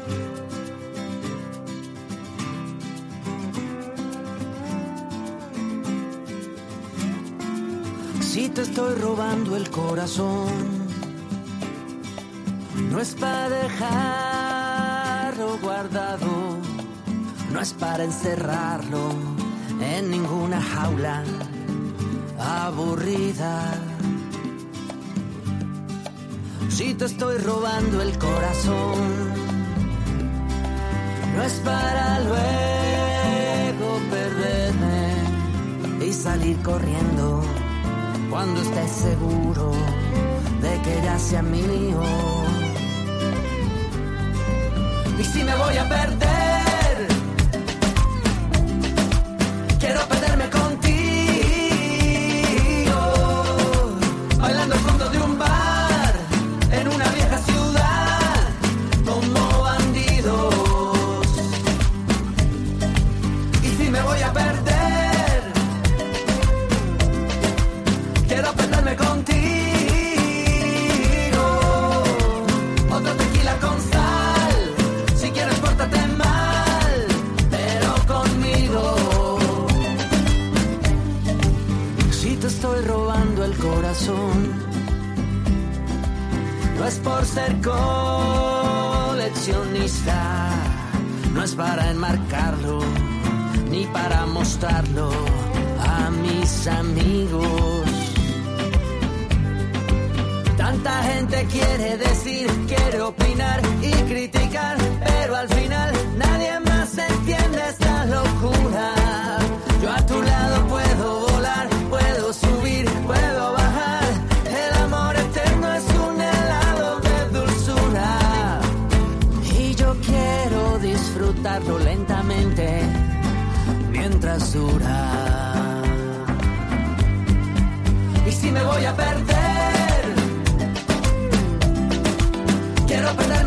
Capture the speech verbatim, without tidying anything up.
Si te estoy robando el corazón, no es para dejarlo guardado, no es para encerrarlo en ninguna jaula aburrida. Si te estoy robando el corazón, no es para luego perderme y salir corriendo cuando estés seguro de que ya sea mío. Y si me voy a perder, quiero perderme contigo, bailando al fondo de un bar, en una vieja ciudad, como bandidos. Y si me voy a perder, quiero perderme contigo, otro tequila con sal, si quieres pórtate mal, pero conmigo. Si te estoy robando el corazón, no es por ser coleccionista, no es para enmarcarlo, ni para mostrarlo a mis amigos. Tanta gente quiere decir, quiere opinar y criticar, pero al final nadie más entiende esta locura. Yo a tu lado puedo volar, puedo subir, puedo bajar. El amor eterno es un helado de dulzura y yo quiero disfrutarlo lentamente mientras dura. Y si me voy a perder, quiero perder